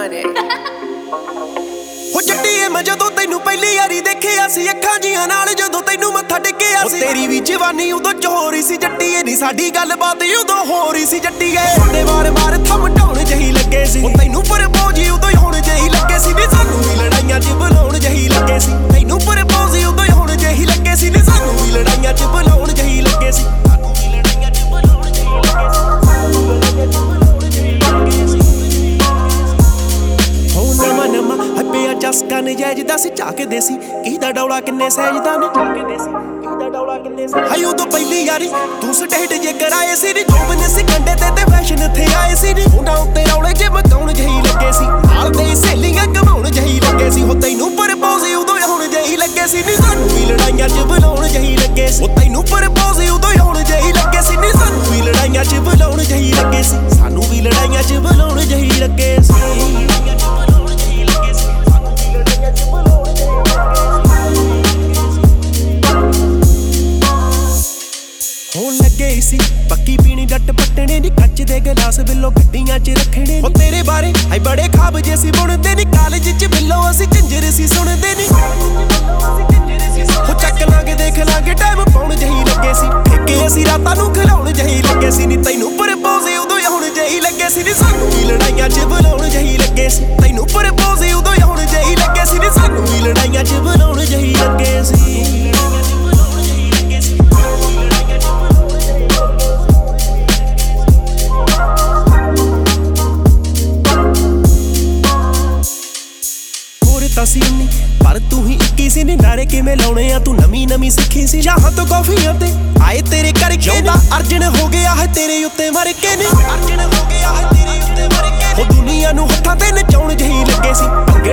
money. ਹੋ ਜੱਟੀਏ ਮੈਂ ਜਦੋਂ ਤੈਨੂੰ ਪਹਿਲੀ ਵਾਰੀ ਦੇਖਿਆ ਸੀ ਅੱਖਾਂ ਜੀਆਂ ਨਾਲ ਜਦੋਂ ਤੈਨੂੰ ਮੱਥਾ ਟੇਕਿਆ ਸੀ ਤੇਰੀ ਵੀ ਜਵਾਨੀ ਉਦੋਂ ਚੋਰੀ ਸੀ ਜੱਟੀਏ ਨੀ ਸਾਡੀ ਗੱਲਬਾਤ ਉਦੋਂ ਹੋ ਰਹੀ ਸੀ ਜੱਟੀਏ ਸਾਡੇ ਵਾਰ ਥੰਮ ਢਾਉਣ ਜਹੀ ਲੱਗੇ ਸੀ ਤੈਨੂੰ ਪ੍ਰਪੋਜ਼ ਉਦੋਂ ਹੁਣ ਜਹੀ ਲੱਗੇ ਸੀ ਨੀ ਸਾਨੂੰ ਵੀ ਲੜਾਈਆਂ 'ਚ ਬੁਲਾਉਣ ਜਹੀ ਲੱਗੇ ਸੀ ਤੈਨੂੰ ਪ੍ਰਪੋਜ਼ ਉਦੋਂ ਹੁਣ ਜਹੀ ਲੱਗੇ ਸੀ ਨੀ ਸਾਨੂੰ ਵੀ ਲੜਾਈਆਂ 'ਚ ਬੁਲਾਉਣ ਜਹੀ ਲੱਗੇ ਸੀ ਚਸਕਾ ਨਜਾਇਜ਼ ਦਾ ਸੀ ਝਾਕਦੇ ਸੀ ਕਿਹਦਾ ਡੌਲਾ ਕਿੰਨੇ ਸਹਿਜਦਾ ਨੇ ਹਾਈ ਉਦੋਂ ਪਹਿਲੀ ਯਾਰੀ ਤੂੰ ਸਟੇਟ ਜੇ ਕਰਾਏ ਸੀ ਨੀ ਜੋਬਨ ਸੀ ਕੰਡੇ ਤੇ ਫੈਸ਼ਨ ਇੱਥੇ ਆਏ ਸੀ ਨੀ ਮੁੰਡਾ ਉੱਤੇ ਰੌਲੇ ਜੇ ਮਕਾਉਣ ਜਹੀ ਲੱਗੇ ਸੀ ਨਾਲ ਦੇ ਸਹੇਲੀਆਂ ਘਮਾਉਣ ਜਹੀ ਲੱਗੇ ਸੀ ਹੋ ਤੈਨੂੰ ਪ੍ਰਪੋਜ਼ ਉਦੋਂ ਹੁਣ ਜਹੀ ਲੱਗੇ ਸੀ ਨੀ ਸਾਨੂੰ ਵੀ ਲੜਾਈਆਂ 'ਚ ਬੁਲਾਉਣ ਜਹੀ ਲੱਗੇ ਸੀ ਉਹ ਤੈਨੂੰ ਪ੍ਰਪੋਜ਼ ਉਦੋਂ ਹੁਣ ਜਹੀ ਲੱਗੇ ਸੀ ਨੀ ਸਾਨੂੰ ਵੀ ਲੜਾਈਆਂ 'ਚ ਬੁਲਾਉਣ ਜਹੀ ਲੱਗੇ ਸੀ ਸਾਨੂੰ ਵੀ ਲੜਾਈਆਂ 'ਚ ਬੁਲਾਉਣ ਜਹੀ ਲੱਗੇ ਸੀ ਹੋਣ ਲੱਗੇ ਸੀ ਪੱਕੀ ਪੀਣੀ ਡੱਟ ਪੱਟਣੇ ਨੀ ਕੱਚ ਦੇ ਗਲਾਸ ਬਿੱਲੋ ਗੱਡੀਆਂ 'ਚ ਰੱਖਣੇ ਹੋ ਤੇਰੇ ਬਾਰੇ ਹਾਈ ਬੜੇ ਖਾਬ ਜੇ ਸੀ ਬੁਣਦੇ ਨੀ ਕਾਲਜ 'ਚ ਬਿੱਲੋ ਅਸੀਂ ਝੰਜਰ ਸੀ ਸੁਣਦੇ ਨੀ ਹੋ ਚੱਕ ਲਾਂਗੇ ਦੇਖ ਲਾਂਗੇ ਟਾਈਮ ਪਾਉਣ ਜਹੀ ਲੱਗੇ ਸੀ ਠੇਕੇ ਅਸੀਂ ਰਾਤਾਂ ਨੂੰ ਖਿਲਾਉਣ ਜਹੀ ਲੱਗੇ ਸੀ ਨੀ ਤੈਨੂੰ ਪ੍ਰਪੋਜ਼ ਉਦੋਂ ਹੁਣ ਜਹੀ ਲੱਗੇ ਸੀ ਨੀ ਸਾਨੂੰ ਵੀ ਲੜਾਈਆਂ 'ਚ ਬੁਲਾਉਣ ਜਹੀ ਲੱਗੇ ਸੀ ਤੈਨੂੰ ਪ੍ਰਪੋਜ਼ ਉਦੋਂ ਹੁਣ ਜਹੀ ਲੱਗੇ ਸੀ ਨੀ ਸਾਨੂੰ ਵੀ ਲੜਾਈਆਂ 'ਚ ਬੁਲਾਉਣ ਜਹੀ ਲੱਗੇ ਸੀ ਪਰ ਤੂੰ ਹੀ ਇੱਕੀ ਸੀ ਨੀ ਨਾਰੇ ਕਿਵੇਂ ਲਾਉਣੇ ਆ ਤੂੰ ਨਵੀਂ ਸਿੱਖੀ ਸੀ ਚਾਹਾਂ ਤੋਂ ਕਾਫੀਆਂ ਤੇ ਆਏ ਤੇਰੇ ਕਰਕੇ ਨਾ ਅਰਜਨ ਹੋ ਗਿਆ ਹੈ ਤੇਰੇ ਉੱਤੇ ਮਰ ਕੇ ਨੀ ਅਰਜਨ ਹੋ ਗਿਆ ਹੈ ਤੇਰੇ ਉੱਤੇ ਮਰ ਕੇ ਉਹ ਦੁਨੀਆ ਨੂੰ ਹੱਥਾਂ ਤੇ ਨਚਾਉਣ ਜਹੀ ਲੱਗੇ ਸੀ